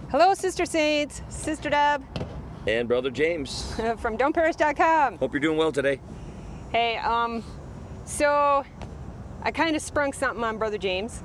Hello, Sister Saints, Sister Deb. And Brother James. From don'tperish.com. Hope you're doing well today. Hey, so I kind of sprung something on Brother James,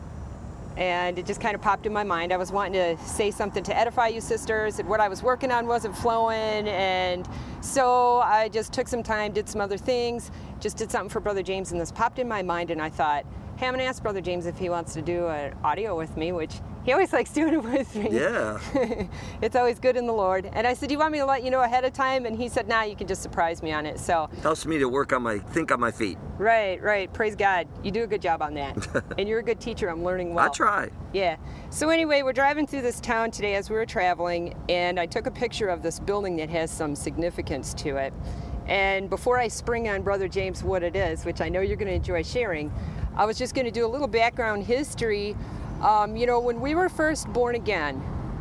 and it just kind of popped in my mind. I was wanting to say something to edify you sisters, and what I was working on wasn't flowing, and so I just took some time, did some other things, just did something for Brother James, and this popped in my mind, and I thought, hey, I'm going to ask Brother James if he wants to do an audio with me, which he always likes doing it with me. Yeah. It's always good in the Lord. And I said, do you want me to let you know ahead of time? And he said, nah, you can just surprise me on it. So helps me to think on my feet. Right. Praise God. You do a good job on that. And you're a good teacher. I'm learning well. I try. Yeah. So anyway, we're driving through this town today as we were traveling, and I took a picture of this building that has some significance to it. And before I spring on Brother James what it is, which I know you're going to enjoy sharing, I was just going to do a little background history. When we were first born again,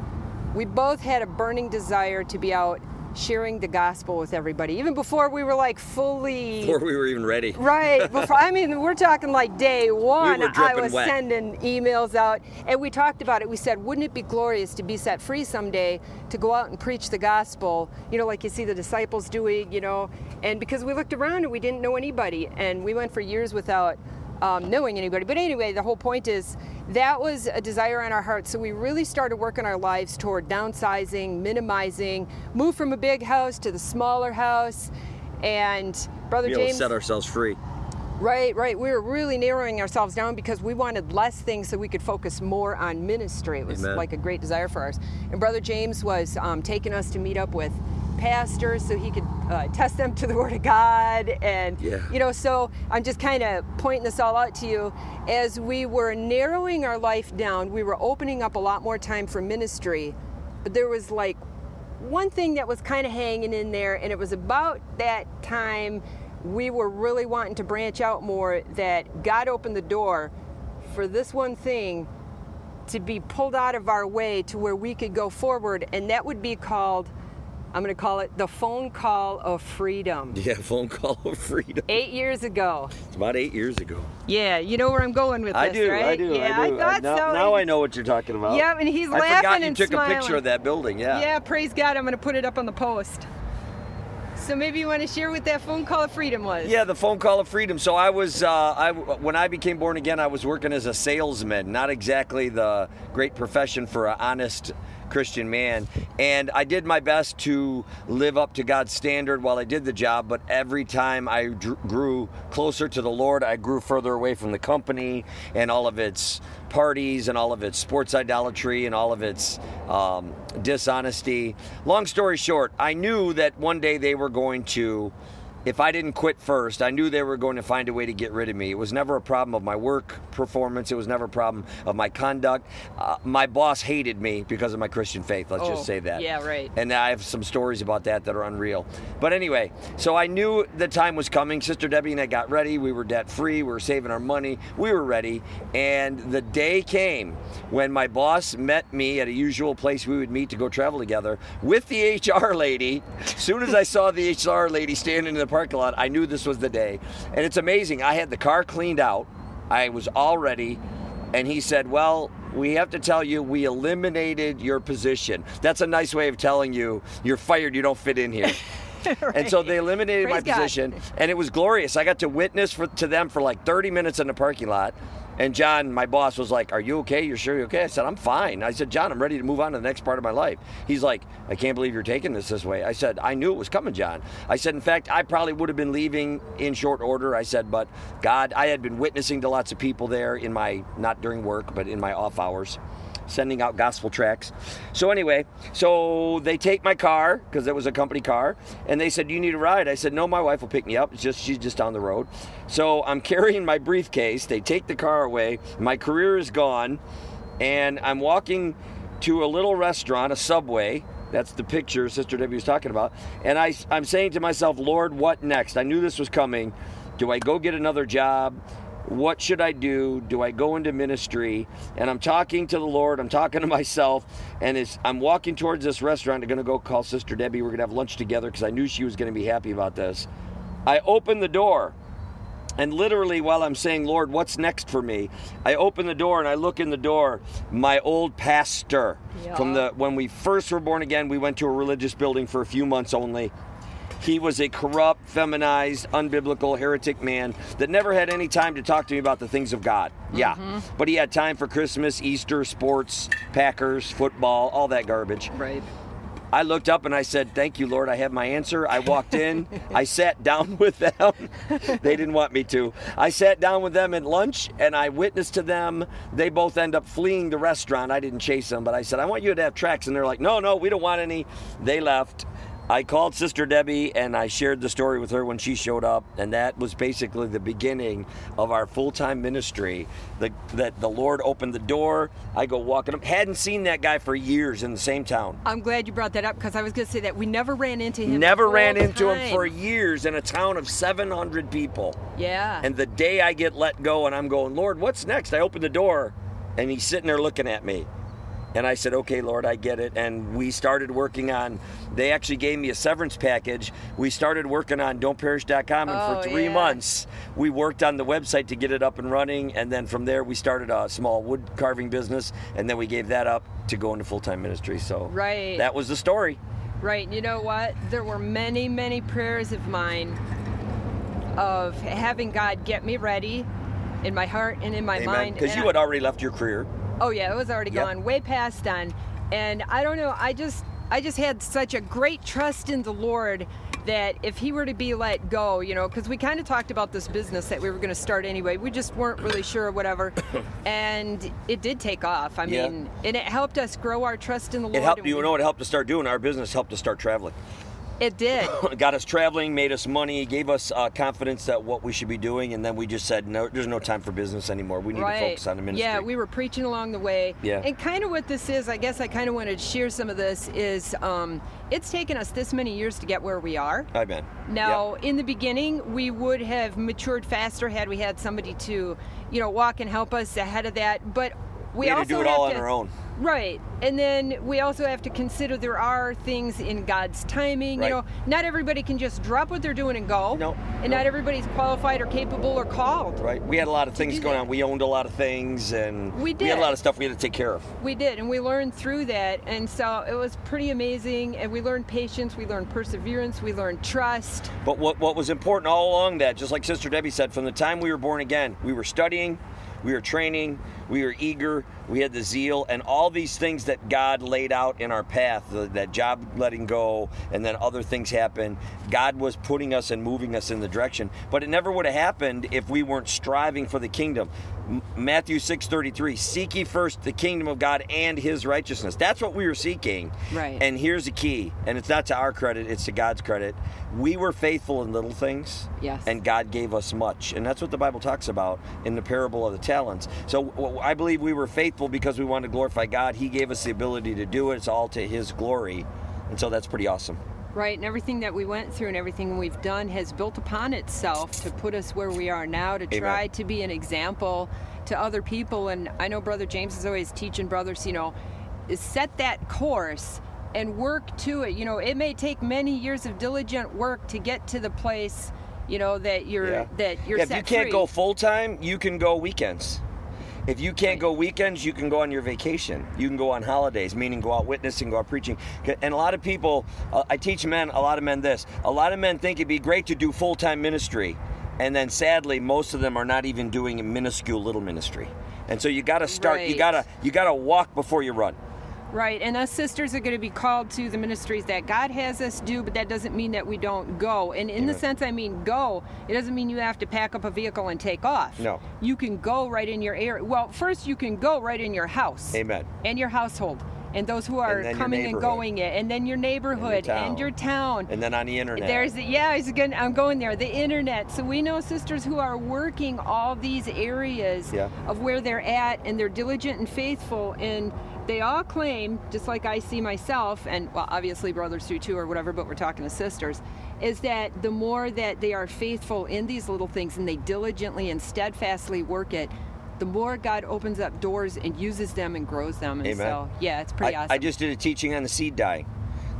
we both had a burning desire to be out sharing the gospel with everybody, even before we were like fully... Before we were even ready. Right. We're talking like day one. We were dripping I was wet. sending emails out, and we talked about it. We said, wouldn't it be glorious to be set free someday to go out and preach the gospel, like you see the disciples doing, and because we looked around and we didn't know anybody, and we went for years without knowing anybody. But anyway, the whole point is that was a desire in our hearts. So we really started working our lives toward downsizing, minimizing, move from a big house to the smaller house. And Brother James set ourselves free. Right. We were really narrowing ourselves down because we wanted less things so we could focus more on ministry. It was Amen. Like a great desire for ours. And Brother James was taking us to meet up with pastors so he could test them to the Word of God. And, so I'm just kind of pointing this all out to you. As we were narrowing our life down, we were opening up a lot more time for ministry. But there was like one thing that was kind of hanging in there, and it was about that time we were really wanting to branch out more, that God opened the door for this one thing to be pulled out of our way to where we could go forward, and that would be called, I'm going to call it the phone call of freedom. Yeah, phone call of freedom. 8 years ago. It's about 8 years ago. Yeah, you know where I'm going with this, right? I do. Yeah, I thought so. Now I know what you're talking about. Yeah, and he's I laughing forgot you and took smiling. a picture of that building, yeah. Yeah, praise God. I'm going to put it up on the post. So maybe you want to share what that phone call of freedom was. Yeah, the phone call of freedom. So I was, when I became born again, I was working as a salesman, not exactly the great profession for an honest Christian man. And I did my best to live up to God's standard while I did the job, but every time I grew closer to the Lord, I grew further away from the company and all of its parties and all of its sports idolatry and all of its dishonesty. Long story short, I knew that one day they were going to, if I didn't quit first, I knew they were going to find a way to get rid of me. It was never a problem of my work performance. It was never a problem of my conduct. My boss hated me because of my Christian faith. Let's just say that. Yeah, right. And I have some stories about that are unreal. But anyway, so I knew the time was coming. Sister Debbie and I got ready. We were debt free. We were saving our money. We were ready. And the day came when my boss met me at a usual place we would meet to go travel together with the HR lady. As soon as I saw the HR lady standing in the parking lot, I knew this was the day. And it's amazing. I had the car cleaned out. I was all ready. And he said, well, we have to tell you, we eliminated your position. That's a nice way of telling you, you're fired, you don't fit in here. Right. And so they eliminated my position, and it was glorious. I got to witness to them for like 30 minutes in the parking lot. And John, my boss, was like, are you okay? You're sure you're okay? I said, I'm fine. I said, John, I'm ready to move on to the next part of my life. He's like, I can't believe you're taking this way. I said, I knew it was coming, John. I said, in fact, I probably would have been leaving in short order. I said, but God, I had been witnessing to lots of people there in my, not during work, but in my off hours, sending out gospel tracts. So anyway, so they take my car, because it was a company car, and they said, do you need a ride? I said, no, my wife will pick me up. She's just down the road. So I'm carrying my briefcase. They take the car away. My career is gone, and I'm walking to a little restaurant, a Subway. That's the picture Sister Debbie was talking about. And I'm saying to myself, Lord, what next? I knew this was coming. Do I go get another job? What should I do? Do I go into ministry? And I'm talking to the Lord. I'm talking to myself. And I'm walking towards this restaurant. I'm going to go call Sister Debbie. We're going to have lunch together because I knew she was going to be happy about this. I open the door. And literally, while I'm saying, Lord, what's next for me? I open the door and I look in the door. My old pastor from when we first were born again, we went to a religious building for a few months only. He was a corrupt, feminized, unbiblical, heretic man that never had any time to talk to me about the things of God. Yeah. But he had time for Christmas, Easter, sports, Packers, football, all that garbage. Right. I looked up and I said, thank you, Lord, I have my answer. I walked in. I sat down with them. They didn't want me to. I sat down with them at lunch and I witnessed to them. They both end up fleeing the restaurant. I didn't chase them, but I said, I want you to have tracts. And they're like, no, we don't want any. They left. I called Sister Debbie and I shared the story with her when she showed up, and that was basically the beginning of our full-time ministry. That the Lord opened the door. I go walking up. Hadn't seen that guy for years in the same town. I'm glad you brought that up because I was going to say that we never ran into him. Never ran into him for years in a town of 700 people. Yeah. And the day I get let go and I'm going, Lord, what's next? I open the door and he's sitting there looking at me. And I said, okay, Lord, I get it. And we started working on, they actually gave me a severance package. We started working on don'tperish.com, and for 3 months, we worked on the website to get it up and running. And then from there, we started a small wood carving business, and then we gave that up to go into full-time ministry. So that was the story. Right. You know what? There were many, many prayers of mine of having God get me ready in my heart and in my mind. Because you had already left your career. Oh yeah, it was already gone, way past done. And I don't know, I just had such a great trust in the Lord that if he were to be let go, you know, because we kind of talked about this business that we were going to start anyway. We just weren't really sure, whatever. And it did take off. I mean, and it helped us grow our trust in the Lord. It helped, you know what it helped us start doing? Our business helped us start traveling. It did. Got us traveling, made us money, gave us confidence that what we should be doing, and then we just said, no, there's no time for business anymore. We need to focus on the ministry. Yeah, we were preaching along the way. Yeah. And kind of what this is, I guess I kind of wanted to share some of this, is it's taken us this many years to get where we are. I bet. Now, in the beginning, we would have matured faster had we had somebody to, you know, walk and help us ahead of that. But we had also to do it all on our own. Right. And then we also have to consider there are things in God's timing. Right. You know, not everybody can just drop what they're doing and go. No. And not everybody's qualified or capable or called. Right. We had a lot of things going on. We owned a lot of things, and we had a lot of stuff we had to take care of. We did, and we learned through that. And so it was pretty amazing. And we learned patience, we learned perseverance, we learned trust. But what was important all along that, just like Sister Debbie said, from the time we were born again, we were studying, we were training, we were eager, we had the zeal, and all these things that God laid out in our path, that job letting go, and then other things happened. God was putting us and moving us in the direction. But it never would have happened if we weren't striving for the kingdom. Matthew 6:33, seek ye first the kingdom of God and his righteousness. That's what we were seeking. Right. And here's the key, and it's not to our credit, it's to God's credit. We were faithful in little things, and God gave us much. And that's what the Bible talks about in the parable of the talents. So I believe we were faithful because we wanted to glorify God. He gave us the ability to do it. It's all to his glory. And so that's pretty awesome. Right, and everything that we went through and everything we've done has built upon itself to put us where we are now, to try to be an example to other people. And I know Brother James is always teaching brothers, you know, set that course and work to it. You know, it may take many years of diligent work to get to the place, you know, that you're set free. If you can't go full time, you can go weekends. If you can't go weekends, you can go on your vacation. You can go on holidays, meaning go out witnessing, go out preaching. And a lot of people, I teach men, a lot of men this. A lot of men think it'd be great to do full-time ministry. And then sadly, most of them are not even doing a minuscule little ministry. And so you got to start, you got to walk before you run. Right, and us sisters are going to be called to the ministries that God has us do, but that doesn't mean that we don't go. And in the sense I mean go, it doesn't mean you have to pack up a vehicle and take off. No. You can go right in your area. Well, first you can go right in your house. Amen. And your household. And those who are coming and going it. And then your neighborhood and your town. And then on the internet. I'm going there, the internet. So we know sisters who are working all these areas of where they're at, and they're diligent and faithful, and they all claim, just like I see myself, and well, obviously brothers do too or whatever, but we're talking to sisters, is that the more that they are faithful in these little things and they diligently and steadfastly work it, the more God opens up doors and uses them and grows them. And so, yeah, it's pretty awesome. I just did a teaching on the seed dying.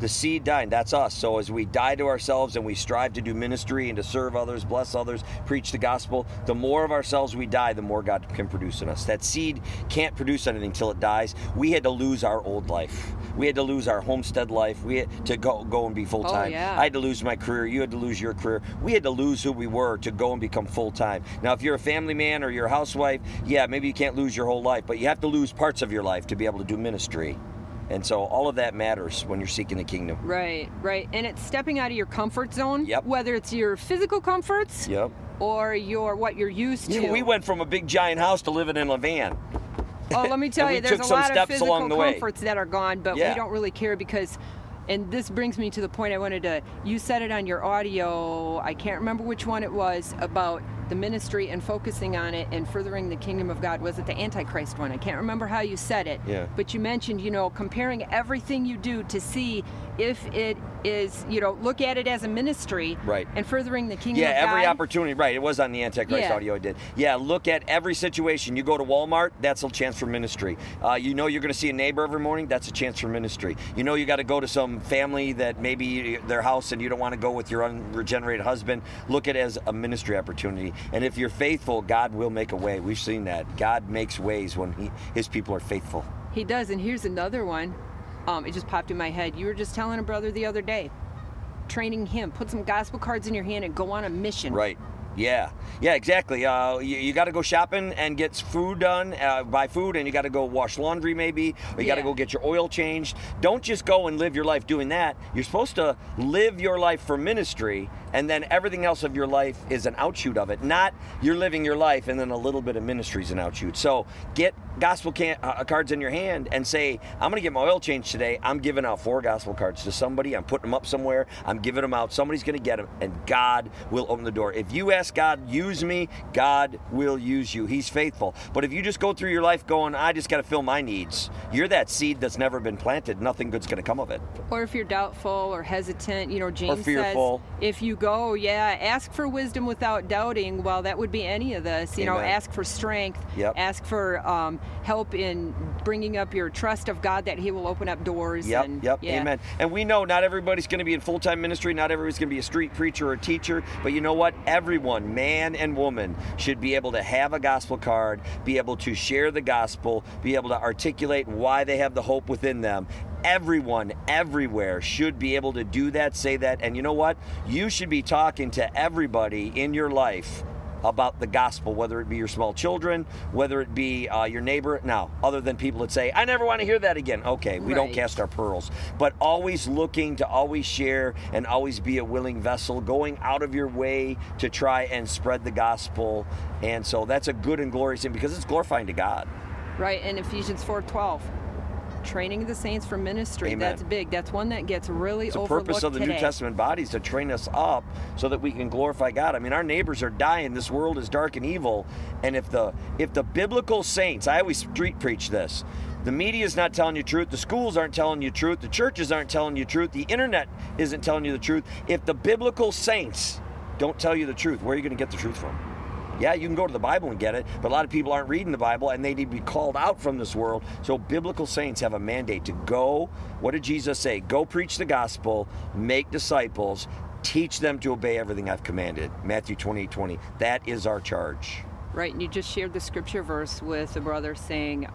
The seed dying, that's us. So as we die to ourselves and we strive to do ministry and to serve others, bless others, preach the gospel, the more of ourselves we die, the more God can produce in us. That seed can't produce anything till it dies. We had to lose our old life. We had to lose our homestead life. We had to go and be full-time. Oh, yeah. I had to lose my career. You had to lose your career. We had to lose who we were to go and become full-time. Now, if you're a family man or you're a housewife, yeah, maybe you can't lose your whole life, but you have to lose parts of your life to be able to do ministry. And so all of that matters when you're seeking the kingdom. Right. And it's stepping out of your comfort zone, Yep. whether it's your physical comforts Yep. or what you're used to. Yeah, we went from a big giant house to living in a van. Oh, let me tell And you, we there's took a some lot of steps physical along the way. comforts that are gone, but Yeah. we don't really care because, and this brings me to the point I wanted to, you said it on your audio, I can't remember which one it was, about the ministry and focusing on it and furthering the kingdom of God. Was it the Antichrist one? I can't remember how you said it. Yeah. But you mentioned, comparing everything you do to see if it is, look at it as a ministry. Right. And furthering the kingdom Yeah, of God. every opportunity. Right, it was on the Antichrist Yeah. audio I did. Yeah, look at every situation. You go to Walmart, that's a chance for ministry. You're going to see a neighbor every morning, that's a chance for ministry. You got to go to some family that maybe their house and you don't want to go with your unregenerated husband. Look at it as a ministry opportunity. And if you're faithful, God will make a way. We've seen that. God makes ways when his people are faithful. He does, and here's another one. It just popped in my head. You were just telling a brother the other day, training him, put some gospel cards in your hand and go on a mission. Right. Yeah, exactly. You got to go shopping and get food done, buy food, and you got to go wash laundry maybe, or you got to go get your oil changed. Don't just go and live your life doing that. You're supposed to live your life for ministry, and then everything else of your life is an outshoot of it. Not you're living your life and then a little bit of ministry is an outshoot. So get gospel cards in your hand and say, I'm going to get my oil changed today. I'm giving out 4 gospel cards to somebody. I'm putting them up somewhere. I'm giving them out. Somebody's going to get them, and God will open the door. If you ask God, use me, God will use you. He's faithful. But if you just go through your life going, I just got to fill my needs, you're that seed that's never been planted. Nothing good's going to come of it. Or if you're doubtful or hesitant, James or fearful. says, if you go, ask for wisdom without doubting. Well, that would be any of this. Amen. Ask for strength. Yep. Ask for help in bringing up your trust of God that He will open up doors. Yep. Yeah. Amen. And we know not everybody's going to be in full-time ministry. Not everybody's going to be a street preacher or a teacher. But you know what? Everyone, man and woman, should be able to have a gospel card, be able to share the gospel, be able to articulate why they have the hope within them. Everyone, everywhere should be able to do that, say that. And you know what? You should be talking to everybody in your life about the gospel, whether it be your small children, whether it be your neighbor. Now, other than people that say, I never want to hear that again. Okay, we don't cast our pearls. But always looking to always share and always be a willing vessel, going out of your way to try and spread the gospel. And so that's a good and glorious thing because it's glorifying to God. Right, and Ephesians 4:12. Training the saints for ministry. Amen. That's big. That's one that gets really overlooked today. The purpose of the New Testament body is to train us up so that we can glorify God. I mean, our neighbors are dying. This world is dark and evil. And if the biblical saints, I always street preach this, the media is not telling you truth. The schools aren't telling you truth. The churches aren't telling you truth. The internet isn't telling you the truth. If the biblical saints don't tell you the truth, where are you going to get the truth from? Yeah, you can go to the Bible and get it, but a lot of people aren't reading the Bible and they need to be called out from this world. So biblical saints have a mandate to go. What did Jesus say? Go preach the gospel, make disciples, teach them to obey everything I've commanded. Matthew 28:20. That is our charge. Right, and you just shared the scripture verse with a brother saying,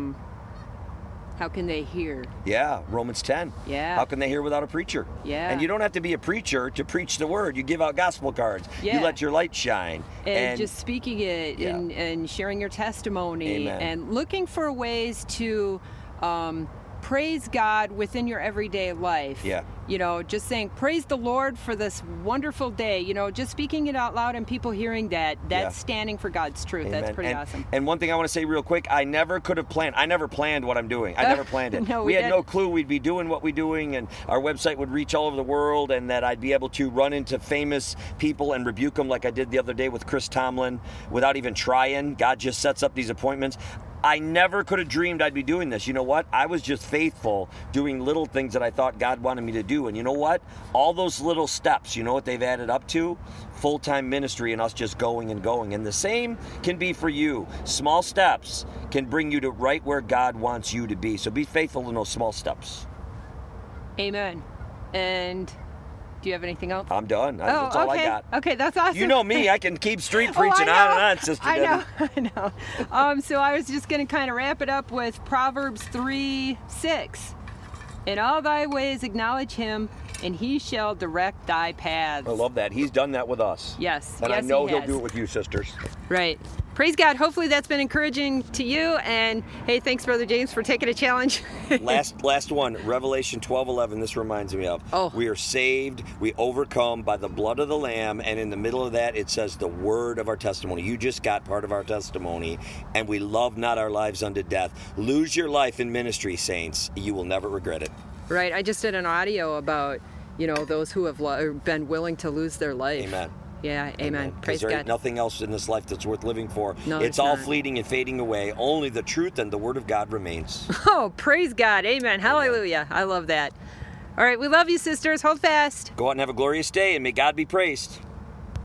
how can they hear? Yeah, Romans 10. Yeah. How can they hear without a preacher? Yeah. And you don't have to be a preacher to preach the word. You give out gospel cards. Yeah. You let your light shine. And just speaking it and sharing your testimony. Amen. And looking for ways to praise God within your everyday life. Yeah. Just saying, praise the Lord for this wonderful day. Just speaking it out loud and people hearing that's standing for God's truth. Amen. That's pretty awesome. And one thing I want to say real quick, I never planned what I'm doing. I never planned it. No, we had no clue we'd be doing what we're doing, and our website would reach all over the world, and that I'd be able to run into famous people and rebuke them like I did the other day with Chris Tomlin without even trying. God just sets up these appointments. I never could have dreamed I'd be doing this. You know what? I was just faithful doing little things that I thought God wanted me to do. And you know what? All those little steps, you know what they've added up to? Full-time ministry and us just going and going. And the same can be for you. Small steps can bring you to right where God wants you to be. So be faithful in those small steps. Amen. And do you have anything else? I'm done. That's all I got. Okay, that's awesome. You know me, I can keep street preaching on and on, Sister Debbie. I know. So I was just going to kind of wrap it up with Proverbs 3:6. In all thy ways acknowledge him, and he shall direct thy paths. I love that. He's done that with us. Yes. And yes, I know he has. he'll do it with you, sisters. Right. Praise God. Hopefully that's been encouraging to you. And hey, thanks, Brother James, for taking a challenge. last one, Revelation 12:11. This reminds me of. Oh. We are saved, we overcome by the blood of the Lamb, and in the middle of that it says the word of our testimony. You just got part of our testimony, and we love not our lives unto death. Lose your life in ministry, saints. You will never regret it. Right. I just did an audio about, those who have been willing to lose their life. Amen. Yeah, amen. Praise there God. ain't nothing else in this life that's worth living for. No, it's all not. fleeting and fading away. Only the truth and the word of God remains. Oh, praise God. Amen. Hallelujah. I love that. All right, we love you, sisters. Hold fast. Go out and have a glorious day, and may God be praised.